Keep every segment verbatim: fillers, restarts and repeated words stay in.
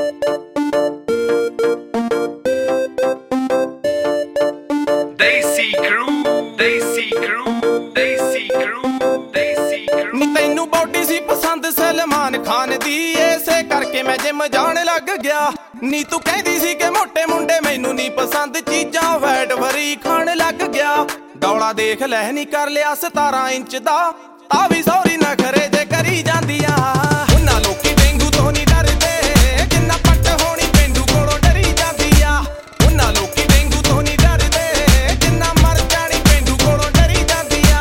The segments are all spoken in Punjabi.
Desi Crew, Desi Crew, Desi Crew, Desi Crew। ਨੀ ਤੈਨੂੰ ਬੌਡੀ ਸੀ ਪਸੰਦ ਸਲਮਾਨ ਖਾਨ ਦੀ, ਐਸੇ ਕਰਕੇ ਮੈਂ ਜਿਮ ਜਾਣ ਲੱਗ ਗਿਆ। ਨੀ ਤੂੰ ਕਹਿੰਦੀ ਸੀ ਕਿ ਮੋਟੇ ਮੁੰਡੇ ਮੈਨੂੰ ਨਹੀਂ ਪਸੰਦ, ਚੀਜ਼ਾਂ ਫੈਟ ਵਰੀ ਖਾਣ ਲੱਗ ਗਿਆ। ਡੌਲਾ ਦੇਖ ਲੈ ਨੀ ਕਰ ਲਿਆ ਸਤਾਰਾਂ ਇੰਚ ਦਾ, ਆ ਵੀ ਸੌਰੀ ਨਾ ਖਰੇ ਜੇ ਕਰੀ ਜਾਂਦੀਆਂ। ਉਹਨਾਂ ਲੋਕੀ ਡੇਂਗੂ ਤੋਂ ਨਹੀਂ ਡਰਦੇ, ਜਿੰਨਾ ਪੱਟ ਹੋਣੀ ਪੇਂਡੂ ਕੋਲੋਂ ਡਰੀ ਜਾਂਦੀ ਆ। ਉਹਨਾਂ ਲੋਕੀ ਡੇਂਗੂ ਤੋਂ ਨਹੀਂ ਡਰਦੇ, ਜਿੰਨਾ ਮਰ ਜਾਣੀ ਪੇਂਡੂ ਕੋਲੋਂ ਡਰੀ ਜਾਂਦੀ ਆ।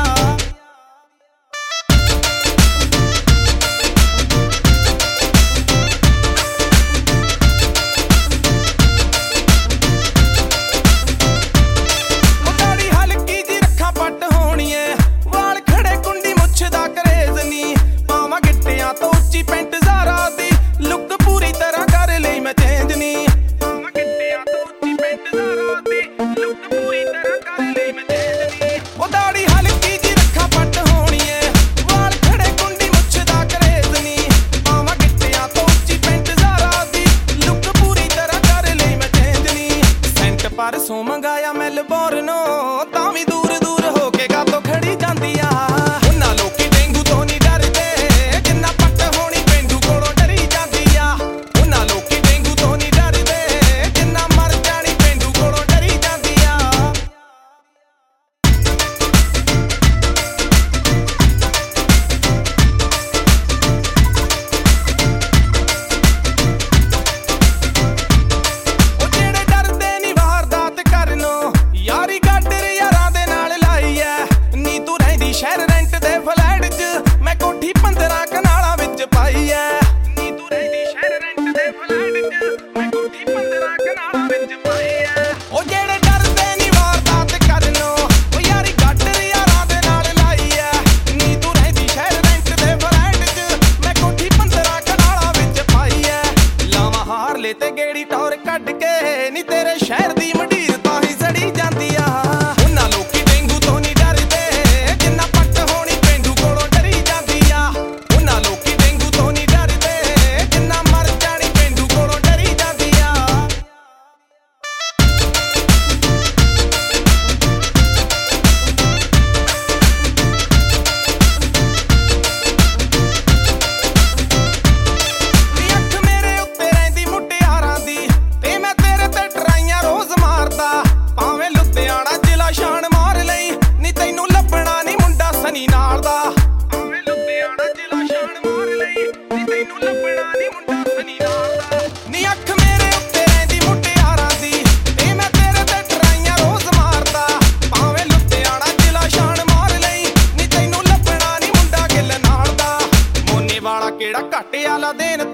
ਦਾੜੀ ਹਲਕੀ ਜੀ ਰੱਖਾਂ ਪੱਟ ਹੋਣੀ ਐ, ਵਾਲ ਖੜੇ ਕੁੰਡੀ ਮੁੱਛ ਦਾ ਕਰੇਜ਼ ਨੀ, ਪਾਵਾਂ ਗਿੱਟਿਆਂ ਤੋਂ ਉੱਚੀ ਪੈਂਟ ਜ਼ਾਰਾ ਦੀ, ਲੁੱਕ ਪੂਰੀ ਤਰ੍ਹਾਂ ਕਰ ਲਈ ਮੈਂ ਚੇਂਜ ਨੀ। ਪਾਵਾਂ ਗਿੱਟਿਆਂ ਤੋਂ ਉੱਚੀ ਪੈਂਟ ਜ਼ਾਰਾ ਦੀ, ਲੁੱਕ ਪੂਰੀ ਤਰ੍ਹਾਂ ਕਰ ਲਈ ਮੈਂ ਚੇਂਜ ਨੀ। ਉਹ ਦਾੜੀ ਹਲਕੀ ਜੀ ਰੱਖਾਂ ਪੱਟ ਹੋਣੀ ਐ, ਵਾਲ ਖੜੇ ਕੁੰਡੀ ਮੁੱਛ ਦਾ ਕਰੇਜ਼ ਨੀ, ਪਾਵਾਂ ਗਿੱਟਿਆਂ ਤੋਂ ਉੱਚੀ ਪੈਂਟ ਜ਼ਾਰਾ ਦੀ, ਲੁੱਕ ਪੂਰੀ ਤਰ੍ਹਾਂ ਕਰ ਲਈ ਮੈਂ ਚੇਂਜ ਨੀ। ਸੈਂਟ ਪਰਸੋਂ ਮੰਗਾਇਆ ਮੈਲਬੌਰਨੋਂ, ਤਾਂ ਵੀ ਦੂਰ ਦੂਰ ਹੋ ਕੇ ਗਾਤੋਂ ਖੜੀ ਜਾਂਦੀ ਆ। ਉਹਨਾਂ ਲੋਕੀ ਡੇਂਗੂ ਤੋਂ ਨਹੀਂ ਡਰਦੇ, ਜਿੰਨਾ ਪੱਟ ਹੋਣੀ ਪੇਂਡੂ ਕੋਲੋਂ ਡਰੀ ਜਾਂਦੀ ਆ। ਉਹਨਾਂ ਲੋਕੀ ਡੇਂਗੂ ਤੋਂ ਨਹੀਂ ਡਰਦੇ, ਜਿੰਨਾ ਮਰ ਜਾਣੀ ਪੇਂਡੂ ਕੋਲੋਂ ਡਰੀ ਜਾਂਦੀ ਆ। ਉਹ ਜਿਹੜੇ ਡਰਦੇ ਨੀ ਵਾਰਦਾਤ ਕਰਨੋਂ, ਯਾਰੀ ਗਾਡਰ ਯਾਰਾਂ ਦੇ ਨਾਲ ਲਾਈ ਐ। ਨੀ ਤੂੰ ਰਹਿੰਦੀ ਸ਼ਹਿਰ ਰੈਂਟ ਦੇ ਫਲੈਟ 'ਚ, ਮੈਂ ਕੋਠੀ ਪੰਦਰਾਂ ਕਨਾਲਾਂ ਵਿੱਚ ਪਾਈ ਐ। ਨੀ ਤੂੰ ਰਹਿੰਦੀ ਸ਼ਹਿਰ ਰੈਂਟ ਦੇ ਫਲੈਟ 'ਚ, ਮੈਂ ਕੋਠੀ ਪੰਦਰਾਂ ਕਨਾਲਾਂ ਵਿੱਚ ਪਾਈ ਐ। ਉਹ ਜਿਹੜੇ ਡਰਦੇ ਨੀ ਵਾਰਦਾਤ ਕਰਨੋਂ, ਉਹ ਯਾਰੀ ਗਾਡਰ ਯਾਰਾਂ ਦੇ ਨਾਲ ਲਾਈ ਐ। ਨੀ ਤੂੰ ਰਹਿੰਦੀ ਸ਼ਹਿਰ ਰੈਂਟ ਦੇ ਫਲੈਟ 'ਚ, ਮੈਂ ਕੋਠੀ ਪੰਦਰਾਂ ਕਨਾਲਾਂ ਵਿੱਚ ਪਾਈ ਐ। ਲਾਵਾਂ ਹਾਰਲੇ ਤੇ ਗੇੜੀ ਟੌਰ ਕੱਢ ਕੇ, ਨੀ ਤੇਰੇ ਸ਼ਹਿਰ ਦੀ ਮੰਡੀਰ ਤਾਂ ਹੀ ਸੜੀ ਜਾਂਦੀ ਆ। ਉਹਨਾਂ ਲੋਕੀ ਡੇਂਗੂ ਤੋਂ ਨਹੀਂ ਡਰਦੇ, ਜਿੰਨਾ ਪੱਟ ਹੋਣੀ ਪੇਂਡੂ ਕੋਲੋਂ ਡਰੀ ਜਾਂਦੀ ਆ। ਉਹਨਾਂ ਲੋਕੀ ਡੇਂਗੂ ਤੋਂ ਨਹੀਂ ਡਰਦੇ, ਜਿੰਨਾ ਮਰ ਜਾਣੀ ਪੇਂਡੂ ਕੋਲੋਂ ਡਰੀ ਜਾਂਦੀ ਆ। ਨੀ ਅੱਖ ਮੇਰੇ ਉੱਤੇ ਰਹਿੰਦੀ ਮੁਟਿਆਰਾਂ ਦੀ, ਤੇ ਮੈਂ ਤੇਰੇ ਤੇ ਟਰਾਈਆਂ ਰੋਜ਼ ਮਾਰਦਾ। ਭਾਵੇਂ ਲੁਧਿਆਣਾ ਜ਼ਿਲ੍ਹਾ ਸ਼ਾਨ ਮਾਰ ਲਈ, ਨੀ ਤੈਨੂੰ ਲੱਭਣਾ ਨੀ ਮੁੰਡਾ ਸਨੀ ਨਾਲ ਦਾ। ਭਾਵੇਂ ਲੁਧਿਆਣਾ ਜ਼ਿਲ੍ਹਾ ਸ਼ਾਨ ਮਾਰ ਲਈ, ਨੀ ਤੈਨੂੰ ਲੱਭਣਾ ਨੀ ਮੁੰਡਾ ਸਨੀ ਨਾਲ ਦਾ। ਨੀ ਅੱਖ ਮੇਰੇ ਉੱਤੇ ਰਹਿੰਦੀ ਮੁਟਿਆਰਾਂ ਦੀ, ਤੇ ਮੈਂ ਤੇਰੇ ਤੇ ਟਰਾਈਆਂ ਰੋਜ਼ ਮਾਰਦਾ। ਭਾਵੇਂ ਲੁਧਿਆਣਾ ਜ਼ਿਲ੍ਹਾ ਸ਼ਾਨ ਮਾਰ ਲਈ, ਨੀ ਤੈਨੂੰ ਲੱਭਣਾ ਨੀ ਮੁੰਡਾ ਗਿੱਲ ਨਾਲ ਦਾ। ਮੋਨੇ ਵਾਲਾ ਕਿਹੜਾ ਘੱਟ ਆਲਾ ਦੇਣ